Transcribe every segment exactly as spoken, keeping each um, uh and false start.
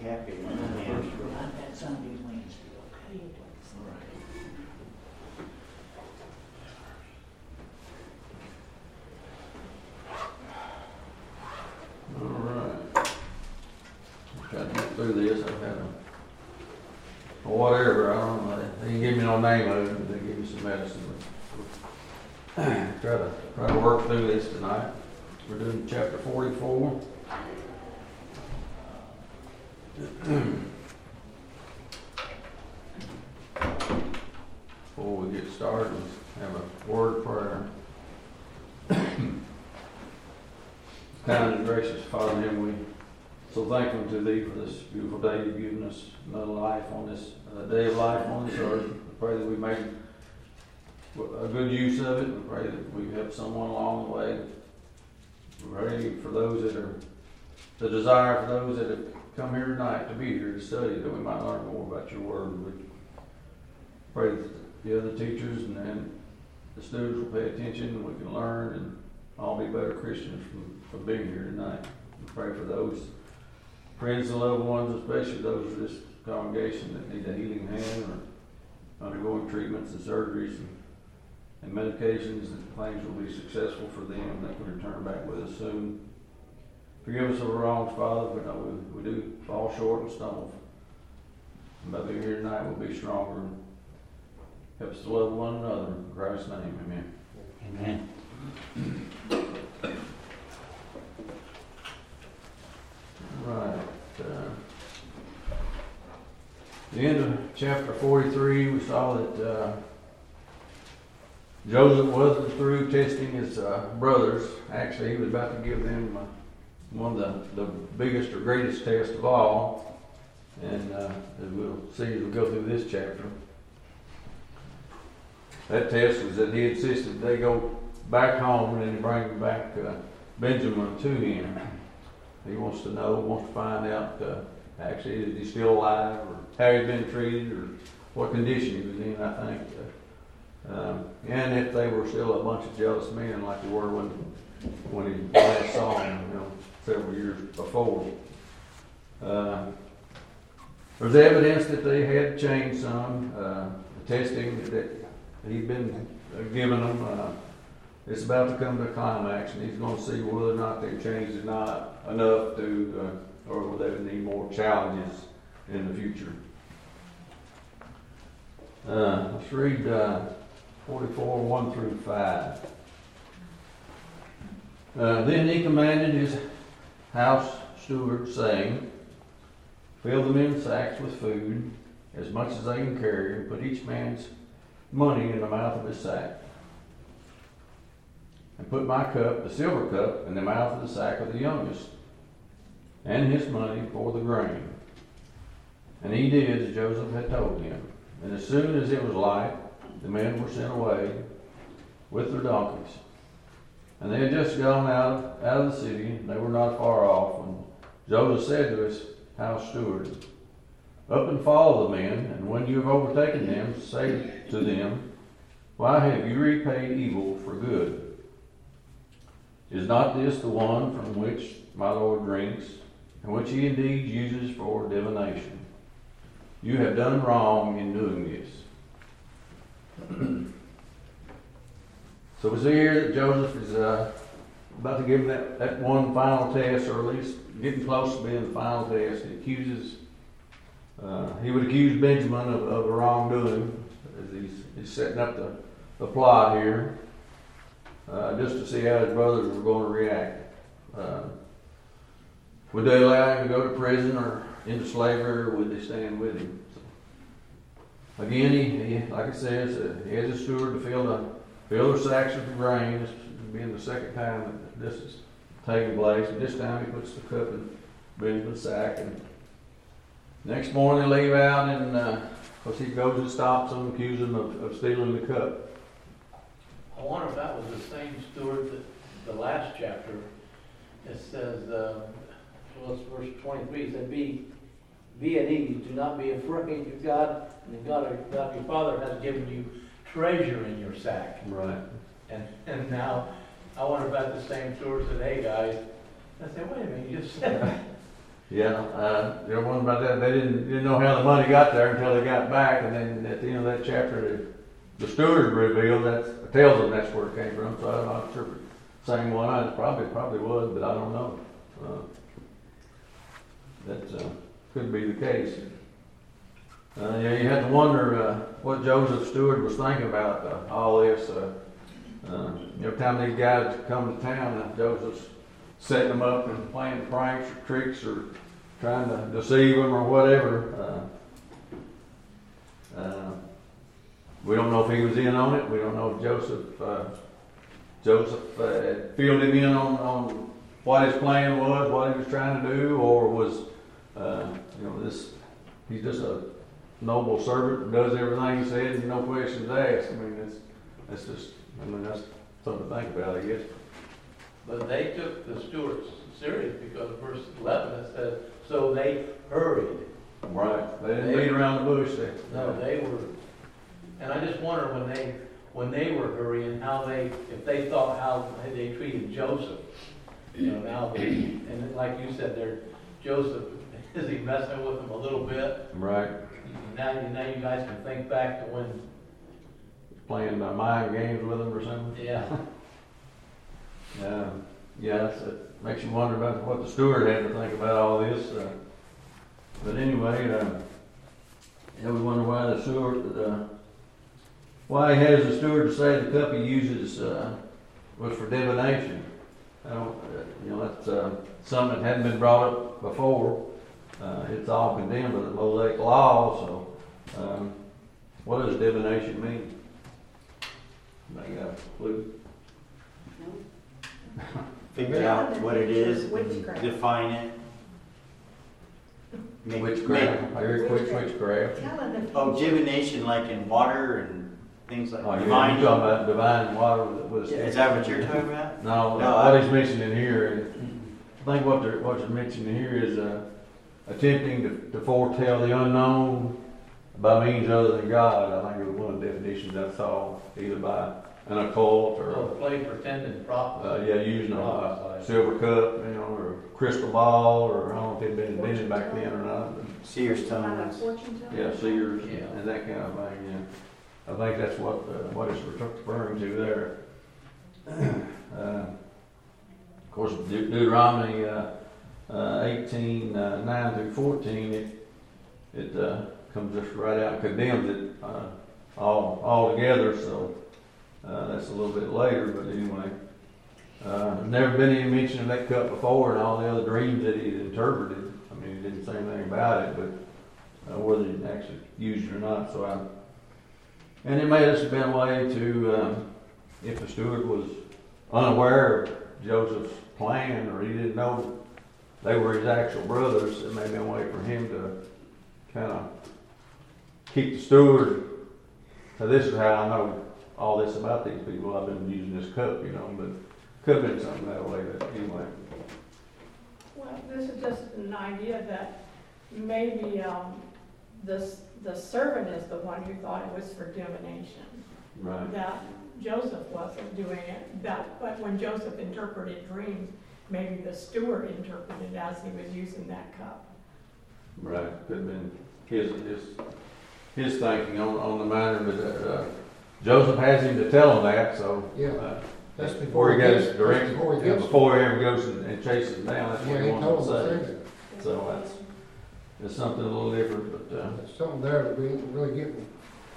happy when the And first on that Sunday, Wednesday, okay? All right. All right. Trying to get through this. I've had a, or whatever, I don't know. They didn't give me no name of it, but they gave me some medicine. Try to, try to work through this tonight. We're doing chapter forty-four. Before we get started, let's have a word of prayer. Kind and gracious Father in heaven, we so thankful to Thee for this beautiful day You've given us, another life on this uh, day of life on this earth. We pray that we make a good use of it. We pray that we help someone along the way. We pray for those that are, the desire for those that have come here tonight to be here to study, that we might learn more about Your Word. We pray that the other teachers and, and the students will pay attention and we can learn and all be better Christians from, from being here tonight. We pray for those friends and loved ones, especially those of this congregation that need a healing hand or undergoing treatments and surgeries and, and medications, that things will be successful for them and they can return back with us soon. Forgive us of our wrongs, Father, but no, we, we do fall short and stumble. And by being here tonight, we'll be stronger and help us to love one another. In Christ's name, amen. Amen. Right. Uh, the end of chapter forty-three, we saw that uh, Joseph wasn't through testing his uh, brothers. Actually, he was about to give them uh, one of the, the biggest or greatest tests of all. And uh, as we'll see as we go through this chapter, that test was that he insisted they go back home and then bring back uh, Benjamin to him. He wants to know, wants to find out, uh, actually, is he still alive, or how he's been treated, or what condition he was in, I think. Uh, um, and if they were still a bunch of jealous men like they were when, when he last saw him, you know, several years before. Uh, there's evidence that they had changed some. Uh, the testing that he'd been uh, giving them, uh, it's about to come to a climax, and he's going to see whether or not they've changed or not enough to, uh, or whether they need more challenges in the future. Uh, let's read uh, forty-four, one through five. Uh, then he commanded his house steward, saying, fill the men's sacks with food, as much as they can carry, and put each man's money in the mouth of his sack. And put my cup, the silver cup, in the mouth of the sack of the youngest, and his money for the grain. And he did as Joseph had told him. And as soon as it was light, the men were sent away with their donkeys. And they had just gone out, out of the city, and they were not far off, when Joseph said to his house steward, up and follow the men, and when you have overtaken them, say to them, why have you repaid evil for good? Is not this the one from which my Lord drinks, and which he indeed uses for divination? You have done wrong in doing this. So we see here that Joseph is uh, about to give him that, that one final test, or at least getting close to being the final test. He accuses, uh, he would accuse Benjamin of, of wrongdoing, as he's, he's setting up the, the plot here. Uh, just to see how his brothers were going to react. Uh, would they allow him to go to prison or into slavery, or would they stand with him? So, again, he, he, like it says, uh, he has a steward to fill the fill their sacks with grain. This being the second time that this is taking place. And this time he puts the cup in Benjamin's sack. And next morning they leave out, and uh, of course he goes and stops them, accuses them of, of stealing the cup. I wonder if that was the same steward that the last chapter, it says, uh, well, it's verse twenty-three, it said, be, be at ease, do not be afraid, your God, and God, God your Father has given you treasure in your sack. Right. And and now, I wonder about the same steward said, hey guys, I said, wait a minute, you just said Yeah, uh, you know, one about that, they didn't, didn't know how the money got there until they got back, and then at the end of that chapter, the, the steward revealed that, tells them that's where it came from, so I'm not sure if it's the same one, I probably, probably was, but I don't know. Uh, That, uh, could be the case. Uh, yeah, you have to wonder, uh, what Joseph Stewart was thinking about, uh, all this, uh, uh, every time these guys come to town, uh, Joseph's setting them up and playing pranks or tricks or trying to deceive them or whatever. Uh, uh, we don't know if he was in on it. We don't know if Joseph uh, Joseph uh, filled him in on, on what his plan was, what he was trying to do, or was uh, you know this he's just a noble servant that does everything he says and no questions asked. I mean that's that's just I mean that's something to think about, I guess. But they took the stewards serious because verse eleven it says, so they hurried. Right. They didn't They- beat around the bush. They, No, they were, and I just wonder when they, when they were hurrying, how they, if they thought how they treated Joseph. You know, now they, and like you said, they're, Joseph, is he messing with them a little bit? right. Now, you now you guys can think back to when, Playing uh, mind games with them or something. yeah. Uh, yeah, it's, it makes you wonder about what the steward had to think about all this. Uh, but anyway, uh, yeah, we wonder why the steward, uh, why he has the steward to say the cup he uses uh, was for divination. I don't, uh, you know, that's uh, something that hadn't been brought up before. Uh, it's all condemned by the Mosaic law. So, um, what does divination mean? Anybody got a clue? Figure out what it is, Witchcraft. define it. Make- Witchcraft. I heard quick Witchcraft. witchcraft. Telling the make- Oh, people. divination like in water and things like Oh, you're divine. talking about divine water that was. Is that what you're talking about? No, No, what I- he's mentioning here, and I think what they're, what you're mentioning here is, uh, attempting to, to foretell the unknown by means other than God. I think it was one of the definitions I saw, either by an occult or, Oh, play pretending prophet. uh, yeah, using a uh, Prophesy. silver cup, you know, or a crystal ball, or I don't know if it'd been invented back then or not. but- Seer's Like a tones. fortune teller? Yeah, seers Yeah. and that kind of thing, yeah. I think that's what, uh, what it's referring to there. Uh, Of course, De- Deuteronomy, uh, uh, eighteen, uh, nine through fourteen, it, it, uh, comes just right out and condemns it, uh, all, all together, so, uh, that's a little bit later, but anyway. Uh, there's never been any mention of that cup before and all the other dreams that he interpreted. I mean, he didn't say anything about it, but uh, whether he actually used it or not. So I, and it may have just been a way to, um, if the steward was unaware of Joseph's plan or he didn't know they were his actual brothers, it may have been a way for him to kind of keep the steward. So this is how I know all this about these people. I've been using this cup, you know, but could have been something that way. But anyway. Well, this is just an idea that maybe um, the, the servant is the one who thought it was for divination. Right. That Joseph wasn't doing it, that, but when Joseph interpreted dreams, maybe the steward interpreted as he was using that cup. Right, could have been his, his, his thinking on, on the matter, but, uh, Joseph has him to tell him that, so. Yeah. uh, That's Before he gets- goes direct, Before he yeah, gets. before he ever goes and and chases him down, that's what Yeah, he he wanted told to him to say. say that. So that's, it's something a little different, but, uh, There's something there that we ain't really getting.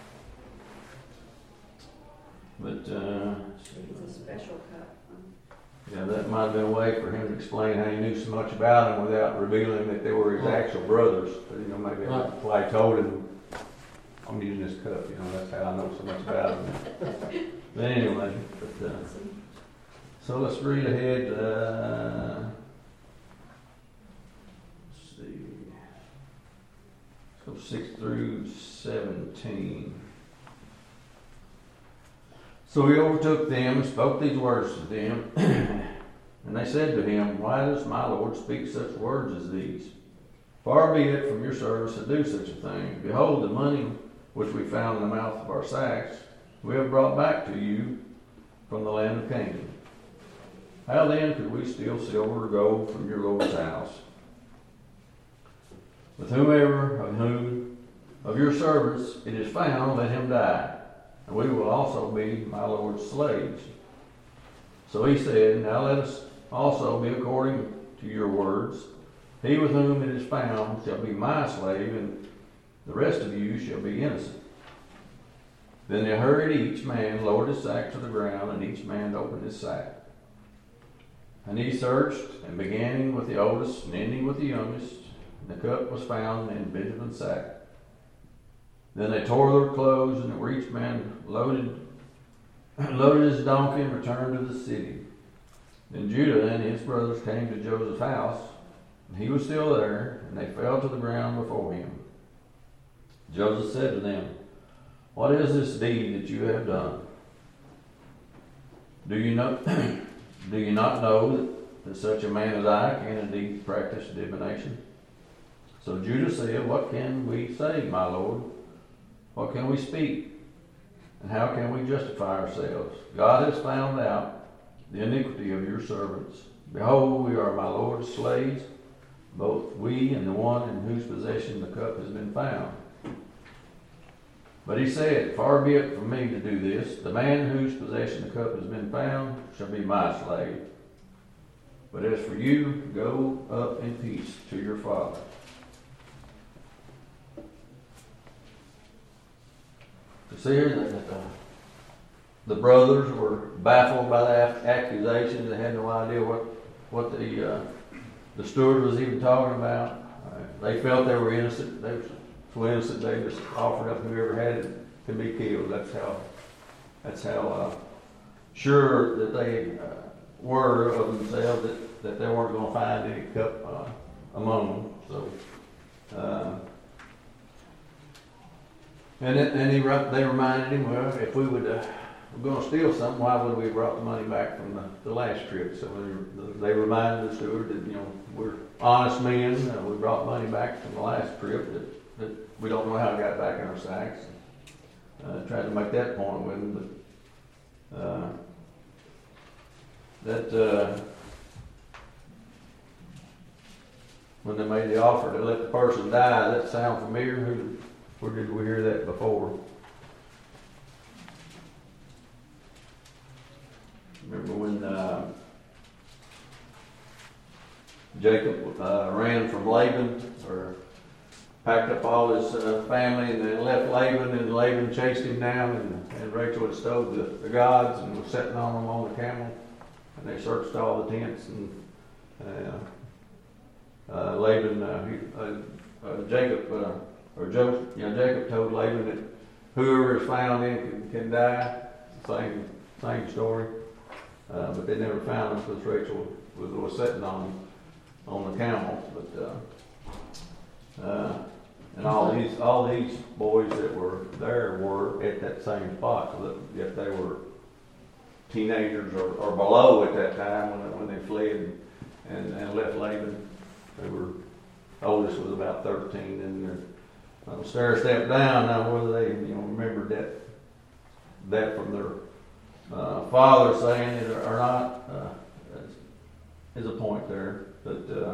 but, uh, It's a special cup. yeah, that might have been a way for him to explain how he knew so much about him without revealing that they were his actual brothers. But, you know, maybe that's why he told him, I'm using this cup, you know, that's how I know so much about him. But anyway, but, uh, so let's read ahead, uh, let's see. Let's go six through seventeen. So he overtook them and spoke these words to them. And they said to him, why does my Lord speak such words as these? Far be it from your service to do such a thing. Behold, the money which we found in the mouth of our sacks, we have brought back to you from the land of Canaan. How then could we steal silver or gold from your Lord's house? with whomever of whom of your servants it is found, let him die, and we will also be my Lord's slaves. So he said, now let us also be according to your words. He with whom it is found shall be my slave, and the rest of you shall be innocent. Then they hurried each man, lowered his sack to the ground, and each man opened his sack. And he searched, and beginning with the oldest and ending with the youngest, the cup was found in Benjamin's sack. Then they tore their clothes, and were each man loaded, loaded his donkey, and returned to the city. Then Judah and his brothers came to Joseph's house, and he was still there, and they fell to the ground before him. Joseph said to them, what is this deed that you have done? Do you know, do you not know that, that such a man as I can indeed practice divination? So Judah said, what can we say, my Lord? What can we speak? And how can we justify ourselves? God has found out the iniquity of your servants. Behold, we are my Lord's slaves, both we and the one in whose possession the cup has been found. But he said, far be it from me to do this. The man in whose possession the cup has been found shall be my slave. But as for you, go up in peace to your father. You see here that uh, the brothers were baffled by the accusations. They had no idea what what the uh, the steward was even talking about. Uh, they felt they were innocent. They were so innocent they just offered up whoever had it to be killed. That's how that's how uh, sure that they uh, were of themselves that, that they weren't going to find any cup uh, among them. So. Uh, And it, and he they reminded him, well, if we would, uh, we're going to steal something, why would we have brought the money back from the, the last trip? So they, they reminded the steward that, you know, we're honest men. Uh, we brought money back from the last trip that, that we don't know how it got back in our sacks. Uh, tried to make that point with him, but uh, that uh, when they made the offer to let the person die, does that sound familiar? Who? Where did we hear that before? Remember when uh, Jacob uh, ran from Laban, or packed up all his uh, family and then left Laban, and Laban chased him down, and, and Rachel had stole the, the gods and was sitting on them on the camel, and they searched all the tents, and uh, uh, Laban, uh, he, uh, uh, Jacob, uh, Or Joseph, you know, Jacob told Laban that whoever is found in can, can die. Same same story. Uh, but they never found him because Rachel was, was sitting on on the camel. But uh, uh, and all these all these boys that were there were at that same spot. So that if they were teenagers or, or below at that time when when they fled and, and left Laban, they were oldest was about thirteen, and they're Uh, stair step down. Now, whether they you know remembered that that from their uh, father saying it or not uh, is a point there. But uh,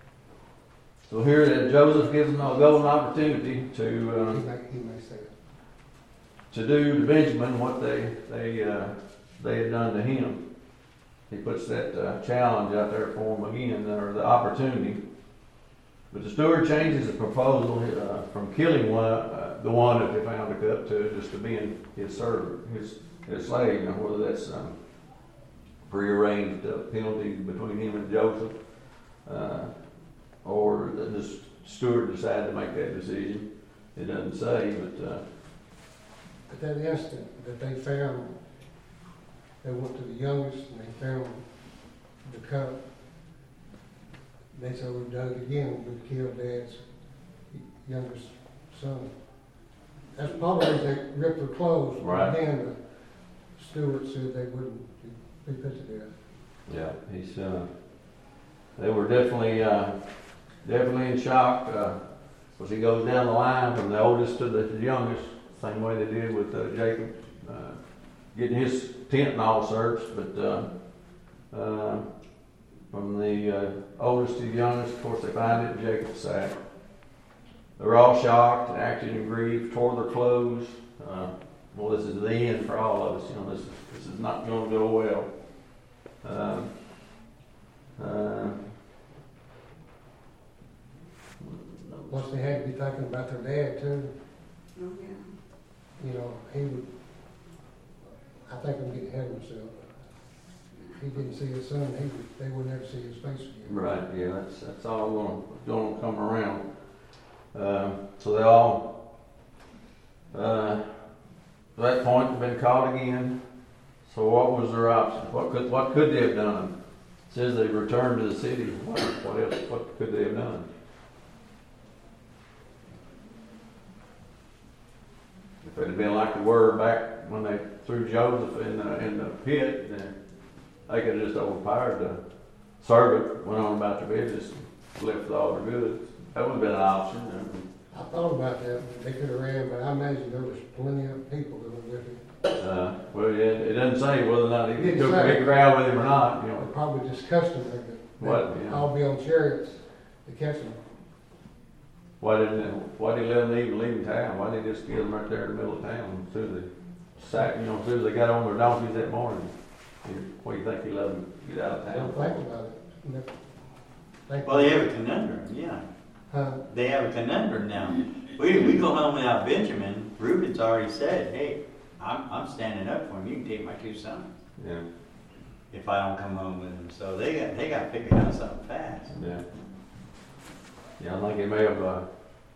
so here that Joseph gives them a golden opportunity to um, He may, he may say it. to do to Benjamin what they they uh, they had done to him. He puts that uh, challenge out there for him again, or the opportunity. But the steward changes the proposal uh, from killing one, uh, the one that they found the cup to just to being his servant, his, his slave. Now, whether that's um, prearranged uh, penalty between him and Joseph, uh, or the, the steward decided to make that decision, it doesn't say. But uh, At that instant that they found, they went to the youngest and they found the cup. They said, we've done it again, we've killed Dad's youngest son. That's probably they ripped their clothes. Right. Again, the steward said they wouldn't be put to death. yeah, he's. Uh, they were definitely, uh, definitely in shock. Uh, as he goes down the line from the oldest to the youngest, same way they did with uh, Jacob, uh, getting his tent and all searched, but. Uh, uh, From the uh, oldest to the youngest, of course, they find it in Jacob's sack. they were all shocked and acted in grief, tore their clothes. Uh, well, this is the end for all of us. You know, this is, this is not going to go well. Uh, uh, Plus, they had to be thinking about their dad too. Oh, yeah. You know, he would, I think I'm getting ahead of myself. If he didn't see his son, he would, they would never see his face again. Right, yeah, that's, that's all gonna, gonna come around. Uh, so they all, uh, at that point, been caught again. So what was their option? What could, what could they have done? It says they returned to the city. What, what else, what could they have done? If it had been like they were back when they threw Joseph in the, in the pit, then they could have just overpowered the servant, went on about their business, left with all their goods. That would have been an option. I thought about that, but they could have ran, but I imagine there was plenty of people that were with him. Uh, well, it, it doesn't say whether or not he It took a didn't say. big crowd with him or not, you They know. probably just customary that What, they'd yeah. all be on chariots to catch them. Why didn't, why did he let them even leave town? Why didn't he just get them right there in the middle of town? As soon as they sack, you know, as soon as they got on their donkeys that morning. What do you think he let them get out of They town? don't think about it. Never think Well, they have a conundrum, yeah. Huh? They have a conundrum now. We, we go home without Benjamin. Reuben's already said, hey, I'm, I'm standing up for him. You can take my two sons Yeah, if I don't come home with him. So they got, they got to figure out something fast. yeah. Yeah, I think he may have, uh,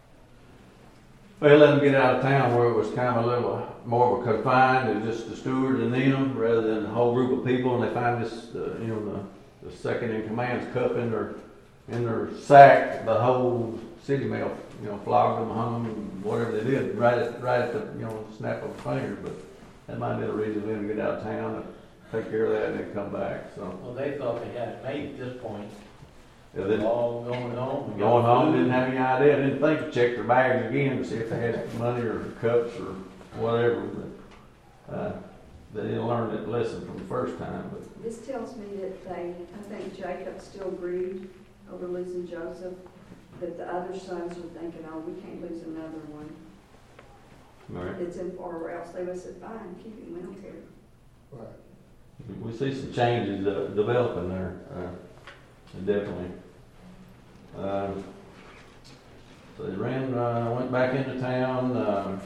well, let them get out of town where it was kind of a little more of a confined, it was just the steward and them, rather than a whole group of people, and they find this, uh, you know, the, the second in command's cup in their, in their sack, the whole city may have, you know, flogged them, hung them, whatever they did, right at, right at the, you know, snap of a finger, but that might be the reason for them to get out of town and take care of that and then come back, so. Well, they thought they had it made at this point. Yeah, they- All going home. Going home, didn't have any idea, didn't think to check their bags again to see if they had money or cups or whatever, but, uh, they didn't learn that lesson from the first time, but, This tells me that they, I think Jacob still grieved over losing Joseph, but the other sons were thinking, oh, we can't lose another one. right. It's in, or else they would have said, fine, keep him, we don't care. Right. We see some changes uh, developing there, uh, definitely. Um, so they ran, uh, went back into town, um,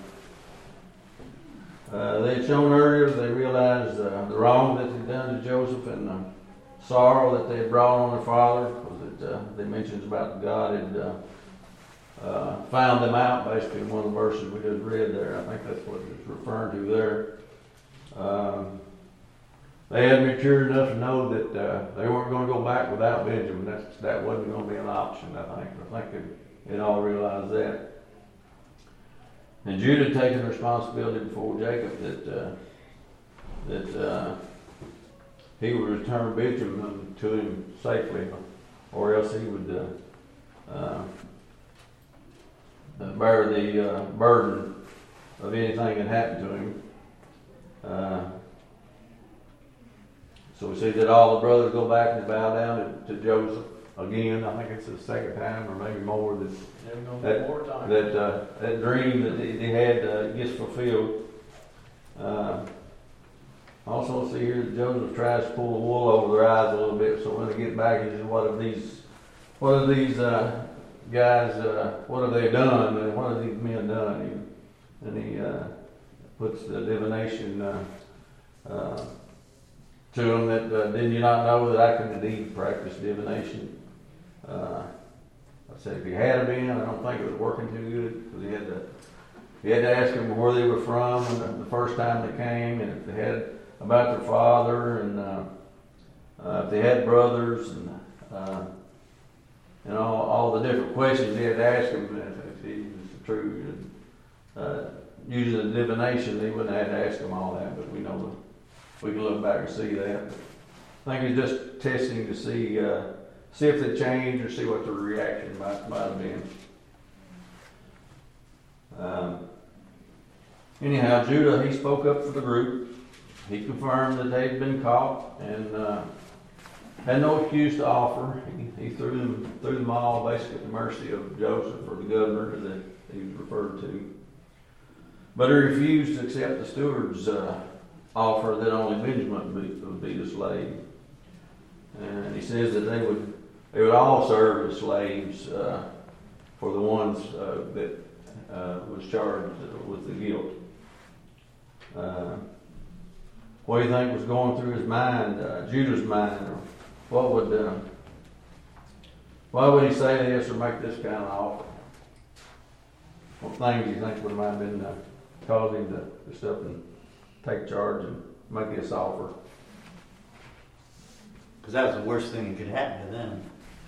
uh, they had shown earlier, they realized, uh, the wrong that they'd done to Joseph and the sorrow that they had brought on their father, was that, uh, they mentions about God had, uh, uh, found them out, basically, in one of the verses we just read there. I think that's what it's referring to there. Um, They had matured enough to know that uh, they weren't going to go back without Benjamin. That's, that wasn't going to be an option, I think. I think they, they all realized that. And Judah had taken responsibility before Jacob that uh, that uh, he would return Benjamin to him safely, or else he would uh, uh, bear the uh, burden of anything that happened to him. Uh, So we see that all the brothers go back and bow down to, to Joseph again. I think it's the second time or maybe more that There's no That- more time. that, uh, that dream that they, they had uh, gets fulfilled. Uh, also see here that Joseph tries to pull the wool over their eyes a little bit, so when they get back, he says, "What have these, what have these uh, guys, uh, what have they done? And what have these men done?" And he uh, puts the divination uh, uh, to them that, uh, did you not know that I can indeed practice divination? Uh, I said, if he had been, I don't think it was working too good, because he had to, he had to ask them where they were from and the, the first time they came, and if they had about their father, and uh, uh, if they had brothers, and uh, and all, all the different questions he had to ask them, if, if he was true. And, uh, using the divination, he wouldn't have had to ask them all that, but we know that. We can look back and see that. I think it's just testing to see uh, see if they change or see what their reaction might, might have been. Um, anyhow, Judah, he spoke up for the group. He confirmed that they'd been caught and uh, had no excuse to offer. He, he threw them, threw them all basically at the mercy of Joseph or the governor that he was referred to. But he refused to accept the steward's uh, offer that only Benjamin would be, would be the slave. And he says that they would they would all serve as slaves uh, for the ones uh, that uh, was charged with the guilt. Uh, what do you think was going through his mind, uh, Judah's mind, or what would uh, why would he say this or make this kind of offer? What things do you think would have been uh, caused him to, to step and take charge and make this offer? Because that was the worst thing that could happen to them.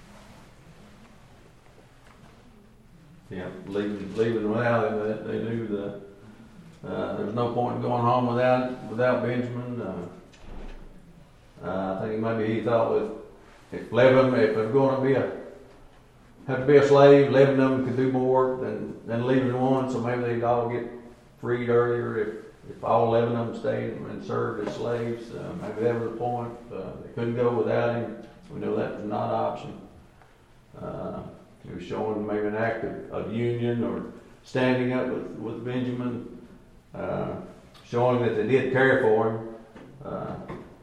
Yeah, leaving, leaving without him, they, they knew that uh, there was no point in going home without without Benjamin. Uh, uh, I think maybe he thought with if eleven, if there's going to be a have to be a slave, eleven of them could do more than than leaving one, so maybe they'd all get freed earlier if if all eleven of them stayed and served as slaves. Uh, maybe that was the point. Uh, they couldn't go without him. We know that was not an option. Uh, He was showing maybe an act of, of union or standing up with, with Benjamin, uh, showing that they did care for him, uh,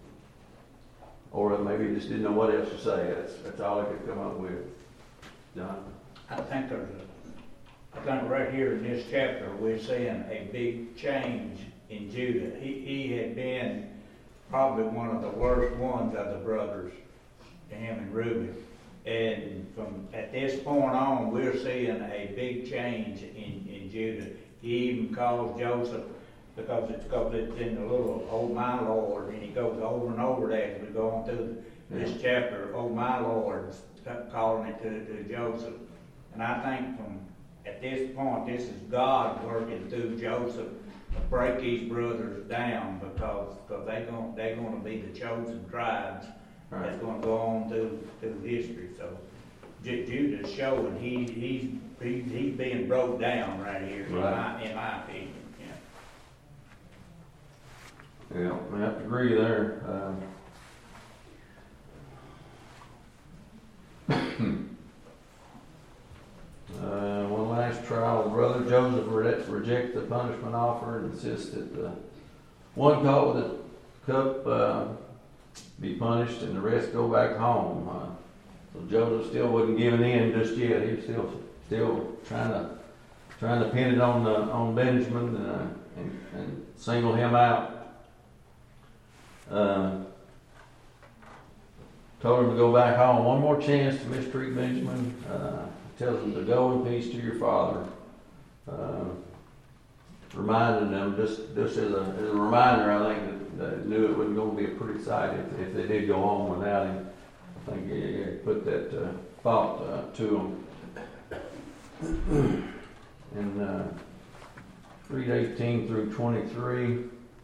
or maybe he just didn't know what else to say. That's that's all I could come up with. John? I think there's a, I think right here in this chapter, we're seeing a big change in Judah. He, he had been probably one of the worst ones of the brothers, him and Reuben. And from at this point on, we're seeing a big change in, in Judah. He even calls Joseph, because it's, because it's in the little, oh my Lord, and he goes over and over that as we go on through this chapter, oh my Lord, calling it to, to Joseph. And I think from at this point, this is God working through Joseph to break these brothers down, because because they're going they're going to be the chosen tribes. Right. That's going to go on through through history. So J- Judah's showing he he's he, he's being broke down right here, right. in my in my opinion. Yeah. Yeah, I have to agree there. Um, uh, one last trial. The brother Joseph re- rejects the punishment offer and insists that the one caught with a cup uh, be punished and the rest go back home. Uh, so Joseph still wasn't giving in just yet. He was still still trying to trying to pin it on the, on Benjamin uh, and, and single him out. Uh, told him to go back home. One more chance to mistreat Benjamin. Uh, tells him to go in peace to your father. Uh, reminding them, just, just as, a, as a reminder, I think, that they knew it wasn't going to be a pretty sight if, if they did go home without him. I think he, he put that uh, thought uh, to them. And uh, read eighteen through twenty-three.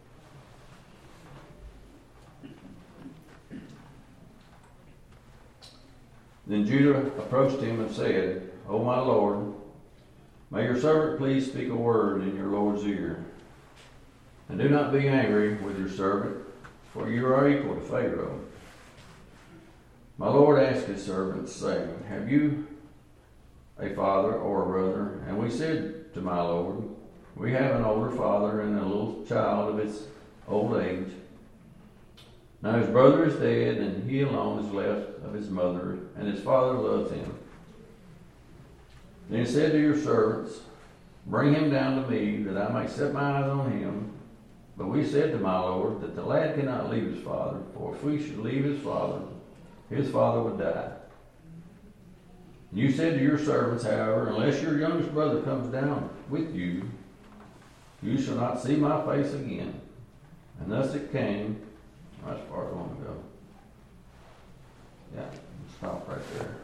Then Judah approached him and said, O my Lord, may your servant please speak a word in your Lord's ear. And do not be angry with your servant, for you are equal to Pharaoh. My Lord asked his servants, saying, Have you a father or a brother? And we said to my Lord, We have an older father and a little child of his old age. Now his brother is dead, and he alone is left of his mother, and his father loves him. Then he said to your servants, Bring him down to me, that I may set my eyes on him. But we said to my Lord, that the lad cannot leave his father, for if we should leave his father, his father would die. You said to your servants, however, Unless your youngest brother comes down with you, you shall not see my face again. And thus it came. That's far I want to go. Yeah, stop right there.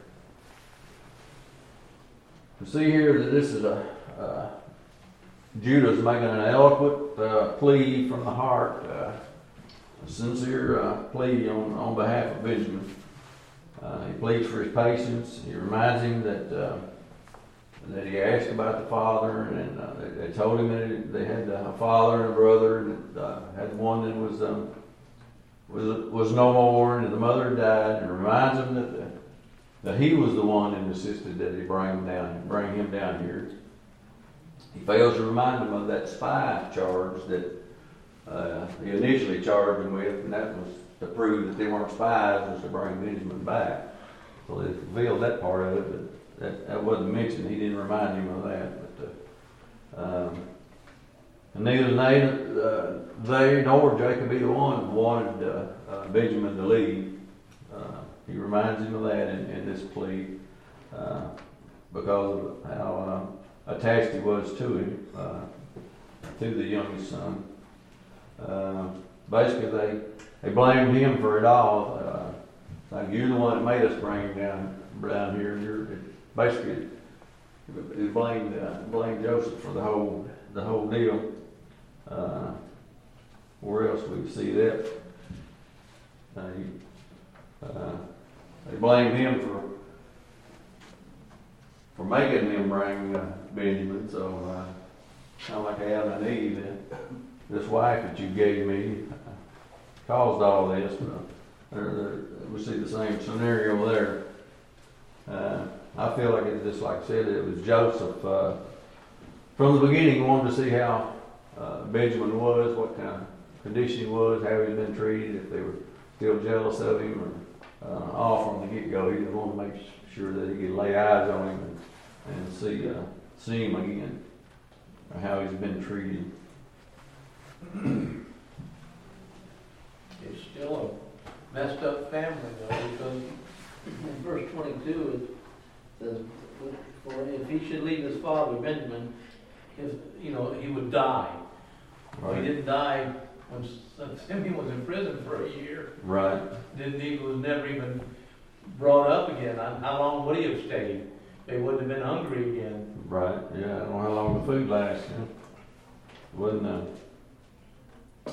To see here that this is a uh, Judah's making an eloquent uh, plea from the heart, uh, a sincere uh, plea on, on behalf of Benjamin. Uh, he pleads for his patience. He reminds him that uh, that he asked about the father, and uh, they, they told him that they had a father and a brother, and uh, had one that was um, was, was no more, and the mother died, and reminds him that, the, that he was the one that insisted that he bring him down, bring him down here. He fails to remind him of that spy charge that uh, he initially charged him with, and that was to prove that they weren't spies, was to bring Benjamin back. So they fulfilled that part of it, but that, that wasn't mentioned. He didn't remind him of that. But uh, um, and neither they, uh, they nor Jacob, either one, wanted uh, uh, Benjamin to leave. Uh, he reminds him of that in, in this plea uh, because of how uh, attached he was to him, uh, to the youngest son. Uh, basically, they they blamed him for it all. Uh, like, you're the one that made us bring him down down here. You're basically they blamed uh, blamed Joseph for the whole the whole deal. Uh, where else we see that? Uh, he, uh, they blamed him for for making them bring uh, Benjamin. So, uh, kind of like Adam and Eve, uh, this wife that you gave me caused all this. But, uh, there, there, we see the same scenario there. Uh, I feel like it, just like I said, it was Joseph uh, from the beginning wanted to see how uh, Benjamin was, what kind of condition he was, how he'd been treated, if they were still jealous of him, or uh, all from the get-go. He just wanted to make sure that he could lay eyes on him and, and see uh, see him again, or how he's been treated. It's still a messed up family though, because in verse twenty-two it says, for if he should leave his father Benjamin, his, you know, he would die. Well, he didn't die when Simeon was in prison for a year. Right. Didn't he was never even brought up again. How long would he have stayed? They wouldn't have been hungry again. Right. Yeah. I don't know how long the food lasts. Yeah. Wasn't uh,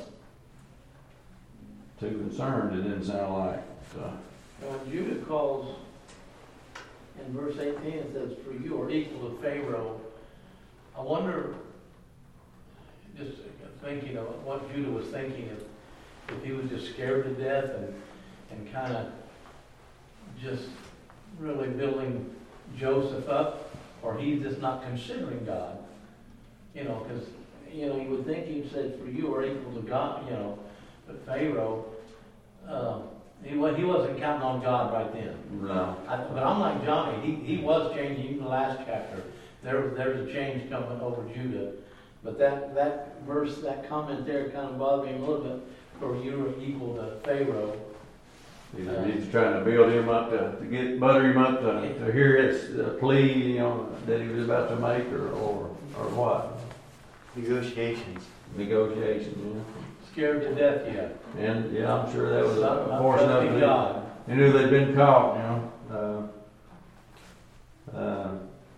too concerned. It didn't sound like. So. When Judah calls in verse eighteen, it says, "For you are equal to Pharaoh." I wonder, just thinking of what Judah was thinking, if, if he was just scared to death and, and kind of just really building Joseph up, or he's just not considering God. You know, because, you know, you would think he said, "For you are equal to God," you know, but Pharaoh, uh, he, he wasn't counting on God right then. No. I, but I'm like Johnny, he, he was changing even the last chapter. There, there's a change coming over Judah. But that, that verse, that comment there kind of bothered me a little bit, for you are equal to Pharaoh. He's, uh, he's trying to build him up to, to get, butter him up to, to hear his uh, plea, you know, that he was about to make, or, or, or what? Negotiations. Negotiations, yeah. Scared to death yet. And, yeah, I'm sure that was Not- a not portion of trusting it. God. They knew they'd been caught, you know. Uh, uh,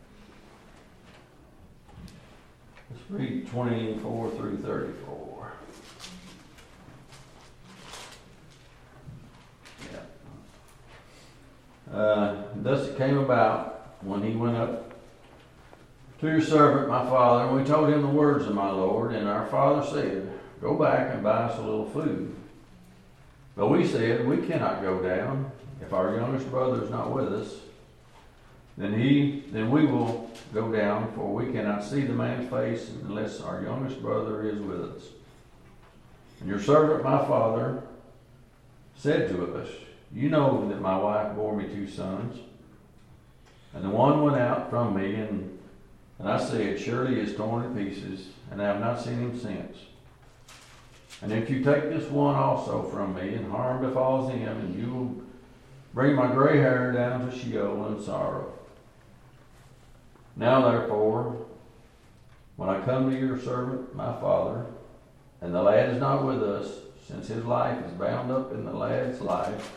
let's read twenty-four through thirty-four. Yeah. Uh, thus it came about when he went up to your servant, my father, and we told him the words of my Lord, and our father said, "Go back and buy us a little food." But we said, "We cannot go down. If our youngest brother is not with us, then he, then we will go down, for we cannot see the man's face unless our youngest brother is with us." And your servant, my father, said to us, "You know that my wife bore me two sons, and the one went out from me, and, and I said, surely he is torn in pieces, and I have not seen him since. And if you take this one also from me, and harm befalls him, and you will bring my gray hair down to Sheol in sorrow. Now therefore, when I come to your servant, my father, and the lad is not with us, since his life is bound up in the lad's life,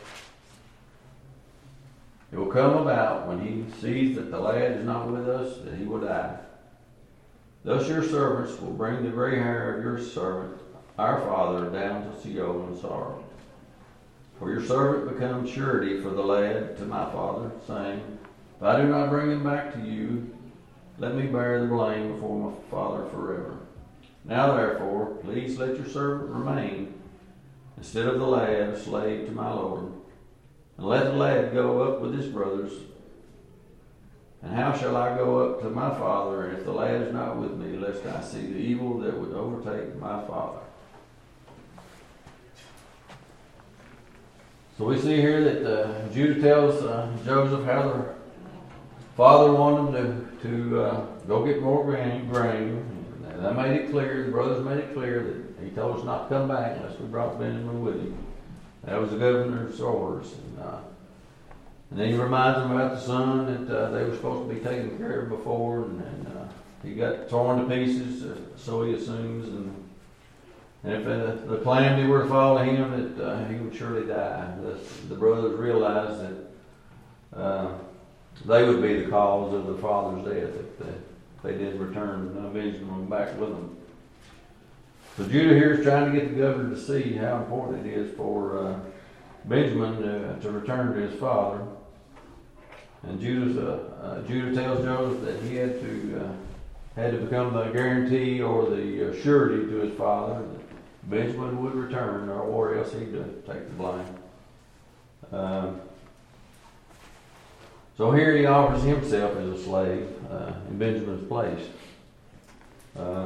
it will come about when he sees that the lad is not with us, that he will die. Thus your servants will bring the gray hair of your servant, our father, down to Sheol in sorrow. For your servant becomes surety for the lad to my father, saying, if I do not bring him back to you, let me bear the blame before my father forever. Now therefore, please let your servant remain, instead of the lad, a slave to my Lord. And let the lad go up with his brothers. And how shall I go up to my father if the lad is not with me, lest I see the evil that would overtake my father? So we see here that uh, Judah tells uh, Joseph how the father wanted him to, to uh, go get more grain. grain. And they made it clear, the brothers made it clear that he told us not to come back unless we brought Benjamin with him. That was the governor's orders. And, uh, and then he reminds them about the son that uh, they were supposed to be taken care of before, and, and uh, he got torn to pieces, uh, so he assumes. And, and if uh, the calamity were to fall to him, that uh, he would surely die. The, the brothers realized that uh, they would be the cause of the father's death if they, if they did return uh, Benjamin back with them. So Judah here is trying to get the governor to see how important it is for uh, Benjamin to, to return to his father. And Judah's, uh, uh, Judah tells Joseph that he had to uh, had to become the guarantee or the uh, surety to his father that Benjamin would return, or, or else he'd uh, take the blame. Uh, so here he offers himself as a slave uh, in Benjamin's place. Uh,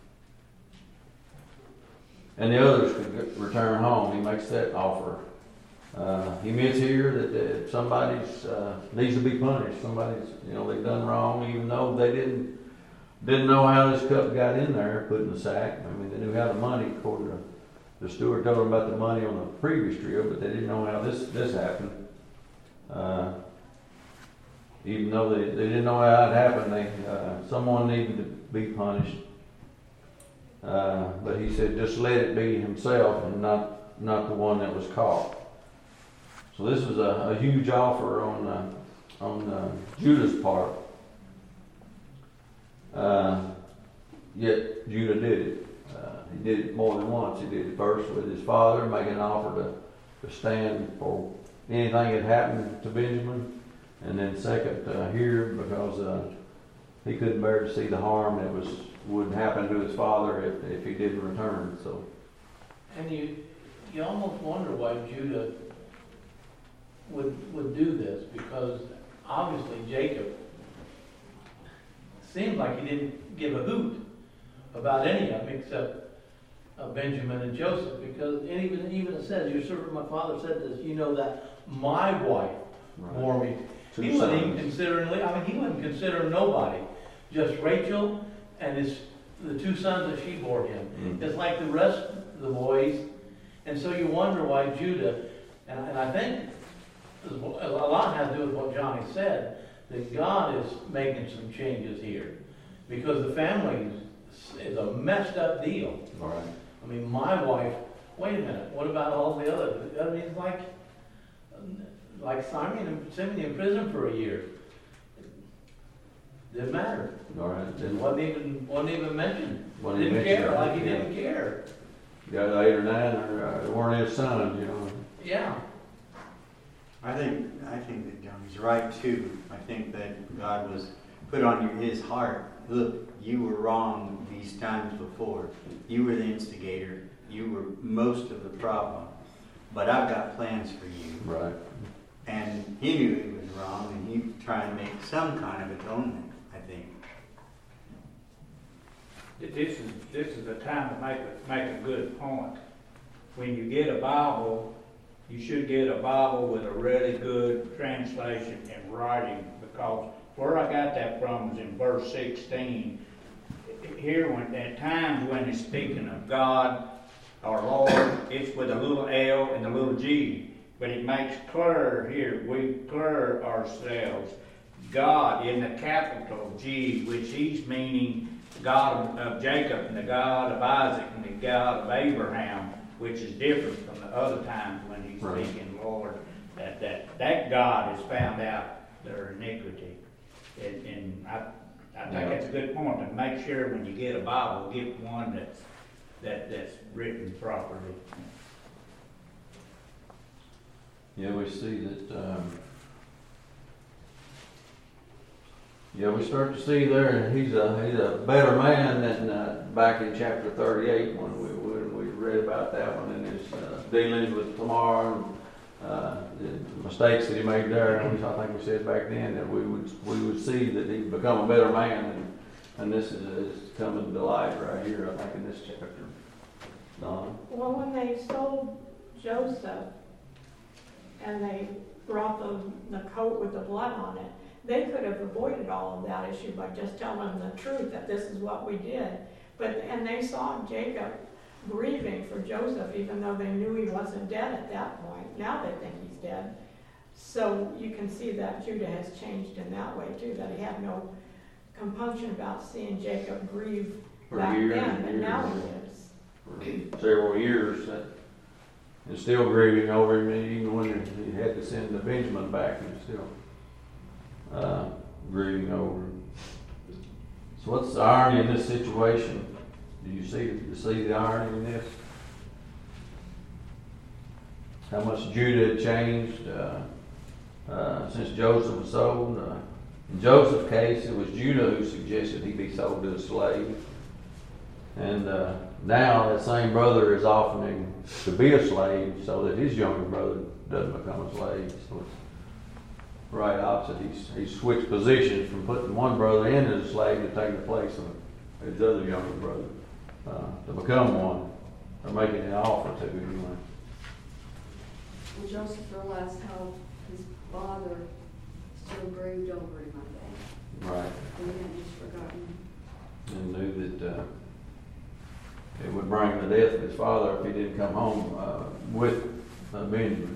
And the others could return home. He makes that offer. Uh, he admits here that, that somebody's uh, needs to be punished. Somebody's, you know, they've done wrong, even though they didn't didn't know how this cup got in there, put in the sack. I mean, they knew how the money, according to the steward, told them about the money on the previous trip, but they didn't know how this this happened. Uh, even though they, they didn't know how it happened, they uh, someone needed to be punished. Uh, but he said, just let it be himself and not not the one that was caught. So this was a, a huge offer on uh, on uh, Judah's part. Uh, yet Judah did it. Uh, he did it more than once. He did it first with his father, making an offer to, to stand for anything that happened to Benjamin, and then second uh, here because uh, he couldn't bear to see the harm that was would happen to his father if, if he didn't return. So, And you, you almost wonder why Judah would would do this, because obviously Jacob seemed like he didn't give a hoot about any of them except uh, Benjamin and Joseph, because it even even it says, "Your servant my father said this. You know that my wife right. bore me." Two he wasn't even sons. considering. I mean, he wasn't considering nobody, just Rachel and his the two sons that she bore him. Mm-hmm. It's like the rest of the boys. And so you wonder why Judah, and, and I think a lot has to do with what Johnny said, that God is making some changes here. Because the family is, is a messed up deal. All right. I mean, my wife, wait a minute, what about all the others? I mean, it's like, like Simon and Simeon in prison for a year. Didn't matter. All right. It Then wasn't even, wasn't even mentioned. Wasn't Didn't even care, mentioned, like he yeah. didn't care. got eight or nine, or uh, they weren't his sons, you know. Yeah. I think I think that Johnny's right too. I think that God was put on his heart. Look, you were wrong these times before. You were the instigator. You were most of the problem. But I've got plans for you. Right. And he knew he was wrong, and he tried to make some kind of atonement, I think. This is, this is the time to make a, make a good point. When you get a Bible, you should get a Bible with a really good translation and writing, because where I got that from is in verse sixteen. Here, when at times when it's speaking of God or Lord, it's with a little L and a little G. But it makes clear here, we clear ourselves, God in the capital G, which he's meaning God of Jacob and the God of Isaac and the God of Abraham, which is different from the other times when he's Right. speaking Lord. That that that God has found out their iniquity, and, and I I think Yeah. that's a good point to make sure when you get a Bible, get one that's that that's written properly. Yeah, we see that. Um, yeah, we start to see there, he's a he's a better man than uh, back in chapter thirty-eight when we when we read about that one in his uh, dealings with Tamar and uh, the mistakes that he made there, which I think we said back then that we would we would see that he'd become a better man, and, and this is, is coming to light right here, I think, in this chapter. Don? Well, when they sold Joseph and they brought the, the coat with the blood on it, they could have avoided all of that issue by just telling them the truth, that this is what we did. But, and they saw Jacob grieving for Joseph, even though they knew he wasn't dead at that point. Now they think he's dead. So you can see that Judah has changed in that way too, that he had no compunction about seeing Jacob grieve For back years then, and but years. now he is. For several years, uh, and still grieving over him, even when he had to send the Benjamin back, and still uh, grieving over him. So what's the irony in this situation? Do you see, do you see the irony in this? How much Judah had changed uh, uh, since Joseph was sold. Uh, in Joseph's case, it was Judah who suggested he be sold to a slave. And uh, now that same brother is offering to be a slave so that his younger brother doesn't become a slave. So it's right opposite. He's, he's switched positions from putting one brother in as a slave to taking the place of his other younger brother uh, to become one, or making an offer to anyway. Well, Joseph realized how his father still grieved over him, I think. Right. And he hadn't just forgotten. And knew that uh, it would bring the death of his father if he didn't come home uh, with uh, Benjamin.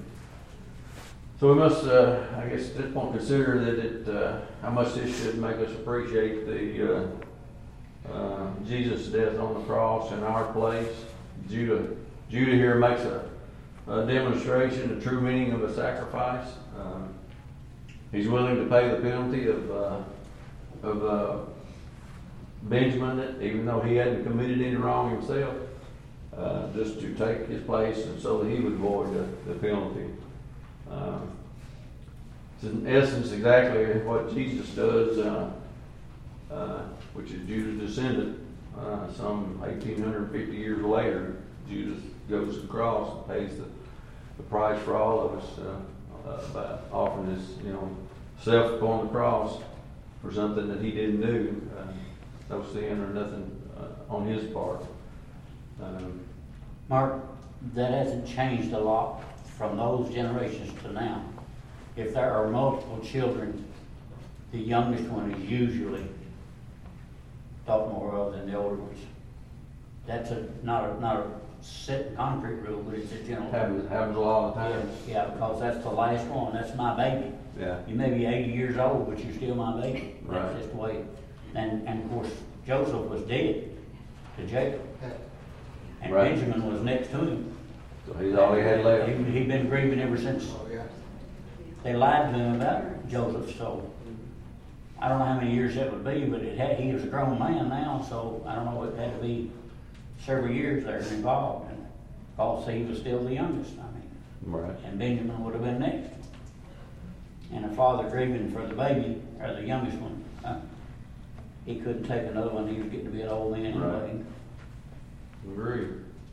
So we must, uh, I guess, at this point consider that it, uh, how much this should make us appreciate the uh, uh, Jesus' death on the cross in our place. Judah, Judah here makes a, a demonstration, the true meaning of a sacrifice. Um, he's willing to pay the penalty of uh, of uh, Benjamin, even though he hadn't committed any wrong himself, uh, just to take his place, and so that he would avoid the, the penalty. Um, it's in essence exactly what Jesus does, uh, uh, which is Judah's descendant. Uh, some eighteen fifty years later, Judah goes to the cross and pays the, the price for all of us uh, uh, by offering his, you know, self upon the cross for something that he didn't do. Uh, no sin or nothing uh, on his part. Um, Mark, that hasn't changed a lot from those generations to now. If there are multiple children, the youngest one is usually thought more of than the older ones. That's a not a not a set concrete rule, but it's a general. happens happens a lot of times. Yeah, because that's the last one. That's my baby. Yeah. You may be eighty years old, but you're still my baby. That's Right. just the way. And and of course, Joseph was dead to Jacob, and Right. Benjamin was next to him. So he's all he had left. He, he'd been grieving ever since Oh, yeah. they lied to him about Joseph. So I don't know how many years that would be, but it had, he was a grown man now, so I don't know, it had to be several years there involved. And also he was still the youngest, I mean, Right. and Benjamin would have been next. And a father grieving for the baby, or the youngest one, uh, he couldn't take another one. He was getting to be an old man anyway. Right. Agree.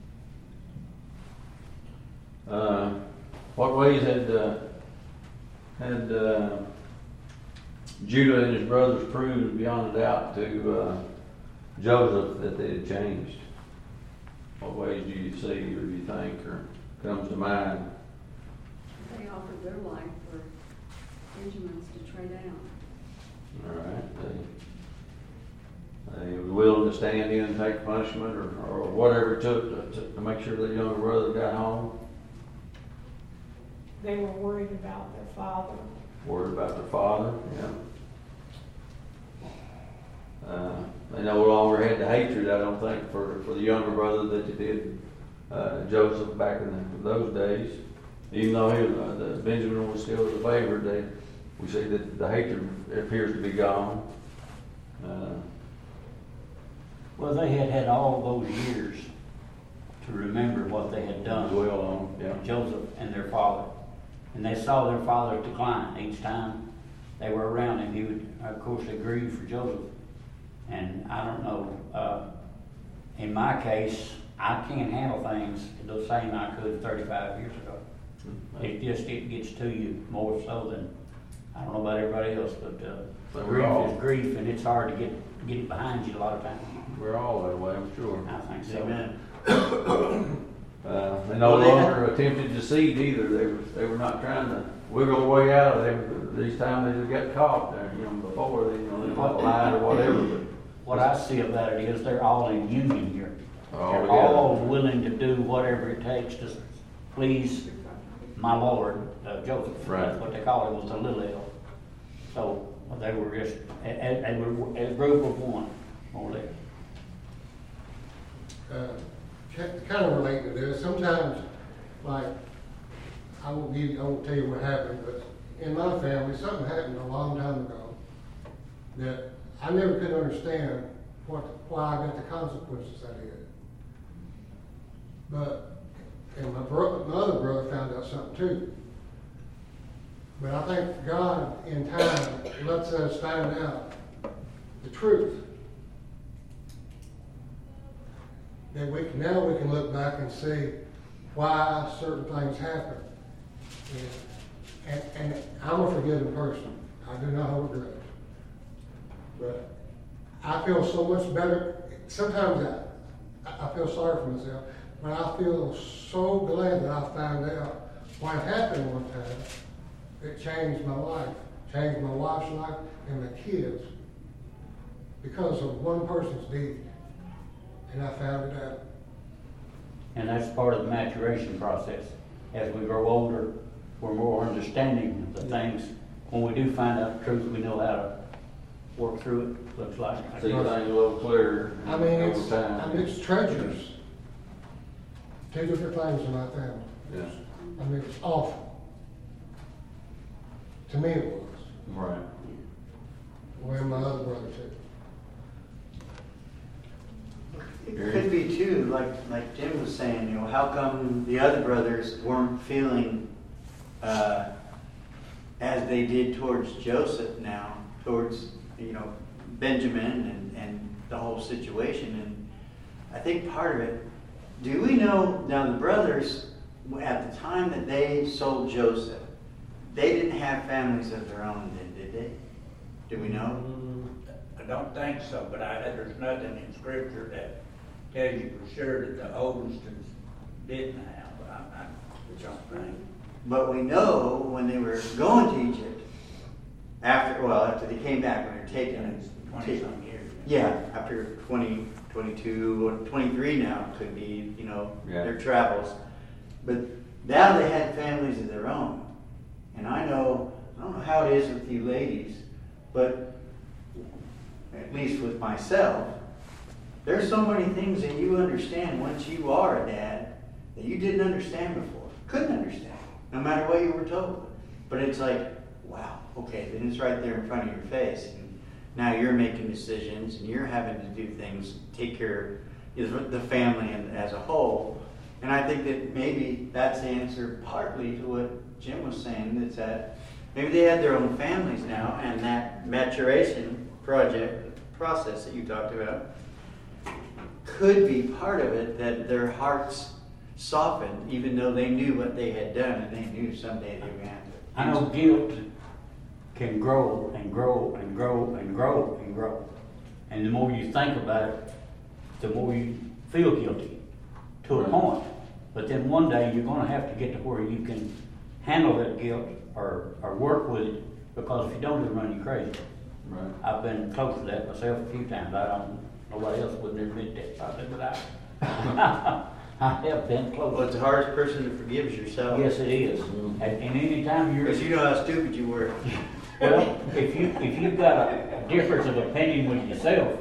Uh, what ways had uh, had uh, Judah and his brothers proved beyond a doubt to uh, Joseph that they had changed? What ways do you see, or do you think, or comes to mind? They offered their life for Benjamin's to trade out. All right. They, they were willing to stand in and take punishment, or, or whatever it took to, to, to make sure the younger brother got home. They were worried about their father. Worried about their father, yeah. Uh, they no longer had the hatred, I don't think, for, for the younger brother that they did uh, Joseph back in the, those days. Even though he, uh, the Benjamin was still the favorite, they, we see that the hatred appears to be gone. Uh, Well, they had had all those years to remember what they had done. dwell on, yeah. Joseph and their father. And they saw their father decline each time they were around him. He would, of course, they grieved for Joseph. And I don't know, uh, in my case, I can't handle things the same I could thirty-five years ago. It just, it gets to you more so than, I don't know about everybody else, but, uh, But we're grief all- is grief, and it's hard to get, get it behind you a lot of times. We're all that way, I'm sure. I think so. Amen. Uh, they no Well, they longer attempted to seed either. They were, they were not trying to wiggle their way out of it. These times they just got caught there, you know, before they, you know, they might lied or whatever, but. What I see about it is they're all in union here. All They're together. all willing to do whatever it takes to please my Lord, uh, Joseph. Right. That's what they call him, was a little L. So they were just, a, a, a, a group of one, more or less. Uh, kind of related to this, sometimes, like, I won't give you, I won't tell you what happened, but in my family, something happened a long time ago that I never could understand what, why I got the consequences I did. But, and my brother, my other brother found out something too. But I think God, in time, lets us find out the truth. That we can, now we can look back and see why certain things happen. And, and, and I'm a forgiving person. I do not hold grudge. But I feel so much better. Sometimes I, I feel sorry for myself, but I feel so glad that I found out what happened one time. It changed my life, changed my wife's life and my kids because of one person's deed. And I found it out. And that's part of the maturation process. As we grow older, we're more understanding of the things. When we do find out the truth, we know how to work through it, looks like. See things a little clearer I mean, over it's, time. I mean, it's treacherous. Two different things in my family. Yeah, I mean, it's awful. To me it was. right. Well, my other brother too. It could be too, like, like Jim was saying, you know, how come the other brothers weren't feeling, uh, as they did towards Joseph now, towards, you know, Benjamin and, and the whole situation. And I think part of it, do we know, now the brothers, at the time that they sold Joseph, they didn't have families of their own then, did they? Do we know? I don't think so, but I, there's nothing in scripture that tells you for sure that the Oldestons didn't have, I, I don't think. But we know when they were going to Egypt, after, well, after they came back, when they were taken, It's twenty-some years. yeah, after twenty, twenty-two, or twenty-three now, could be, you know, Yeah. their travels. But now they had families of their own. And I know, I don't know how it is with you ladies, but at least with myself, there's so many things that you understand once you are a dad that you didn't understand before, couldn't understand, no matter what you were told. But it's like, wow, okay, then it's right there in front of your face. And now you're making decisions and you're having to do things, take care of the family and as a whole. And I think that maybe that's the answer partly to what Jim was saying, that's that maybe they had their own families now, and that maturation project process that you talked about could be part of it, that their hearts softened even though they knew what they had done and they knew someday they were going to have to. I know guilt can grow and grow and grow and grow and grow. And the more you think about it, the more you feel guilty to a point. But then one day you're going to have to get to where you can handle that guilt or, or work with it, because if you don't, it'll run you crazy. Right. I've been close to that myself a few times. I don't, nobody else wouldn't admit that probably, but I, I have been close. Well, it's the hardest person to forgive is yourself. Yes, it is. And, and any time you're... Because you know how stupid you were. Well, if you, if you've got a difference of opinion with yourself,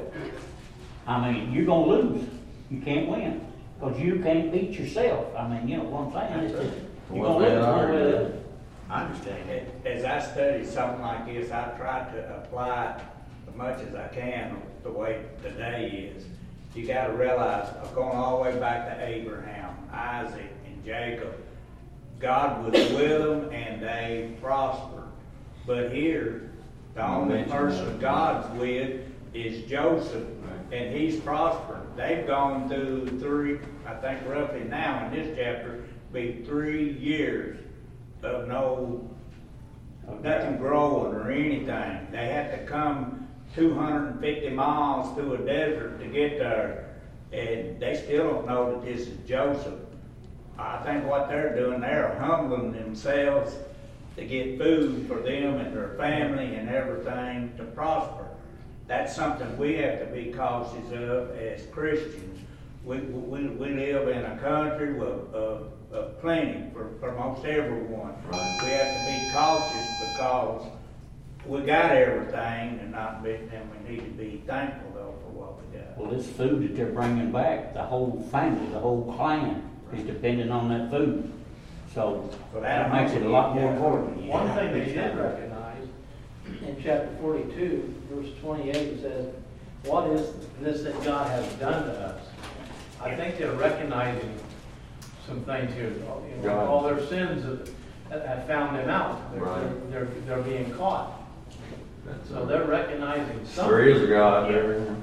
I mean, you're gonna lose. You can't win, because you can't beat yourself. I mean, you know what I'm saying? It's just, you're gonna lose one way or the other. I understand. As I study something like this, I try to apply as much as I can the way the day is. You gotta realize, going all the way back to Abraham, Isaac, and Jacob, God was with them and they prospered. But here, the only person God's with is Joseph, and he's prospering. They've gone through three, I think roughly now in this chapter, be three years of no, nothing growing or anything. They had to come two hundred fifty miles through a desert to get there, and they still don't know that this is Joseph. I think what they're doing, they're humbling themselves to get food for them and their family and everything to prosper. That's something we have to be cautious of as Christians. We, we, we live in a country of, of, of plenty for, for most everyone. Right. We have to be cautious because we got everything and not be, and we need to be thankful though for what we got. Well, this food that they're bringing back, the whole family, the whole clan is dependent on that food. So So that makes it a lot more important. One thing they did recognize, in chapter forty-two, verse twenty-eight, it says, what is this that God has done to us? I think they're recognizing some things here. You know, God. all their sins have, have found them out. They're, Right. they're, they're, they're being caught. That's, So uh, they're recognizing something. There is a God there.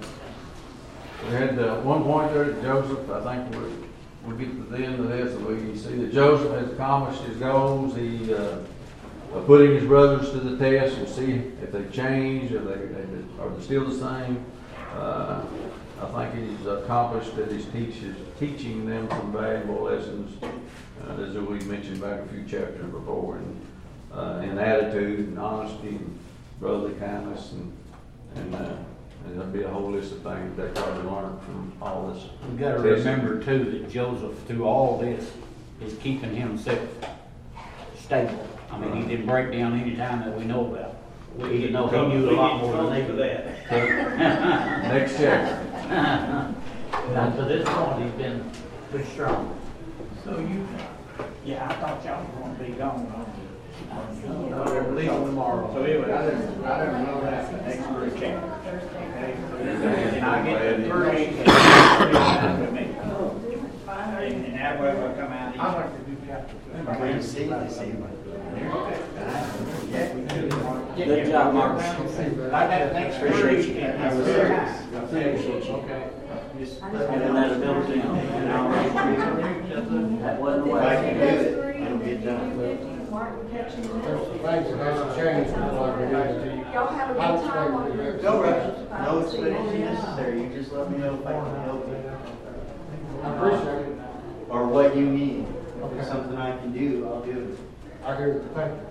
We had uh, one point there that Joseph, I think we we'll get to the end of this, we can see that Joseph has accomplished his goals. He uh, uh, putting his brothers to the test and see if they change, or they, they are they still the same. Uh, I think he's accomplished that he's teaches, teaching them some valuable lessons, uh, as we mentioned back a few chapters before, and uh, in attitude and honesty and brotherly kindness, and and, uh, and there'll be a whole list of things they probably learned from all this. We've got to remember too that Joseph, through all this, is keeping himself stable. I mean, he didn't break down any time that we know about. Even though he knew a lot more than they for did. that. Next chapter. Now, to this point, he's been pretty strong. So you, yeah, I thought y'all were gonna be gone. No, they're leaving tomorrow. So anyway, I didn't, I didn't know that, the next three chapters. Okay, and I get the three, and three times with me. And and that way we'll come out. I'd like to do chapter I'm two. going to see this anyway. Good job, Mark. I got the next three. and I was that's serious. it. Okay. Having that ability, and I'll that wasn't the If I way. can do it, it'll get done. Martin catching There's them. some things that have to change before I can do. Y'all have a good time on your. No rush, no explanation necessary, you just let me know if I can help you. I appreciate it. Or what you need. If it's something I can do, I'll do it. I do, thank you.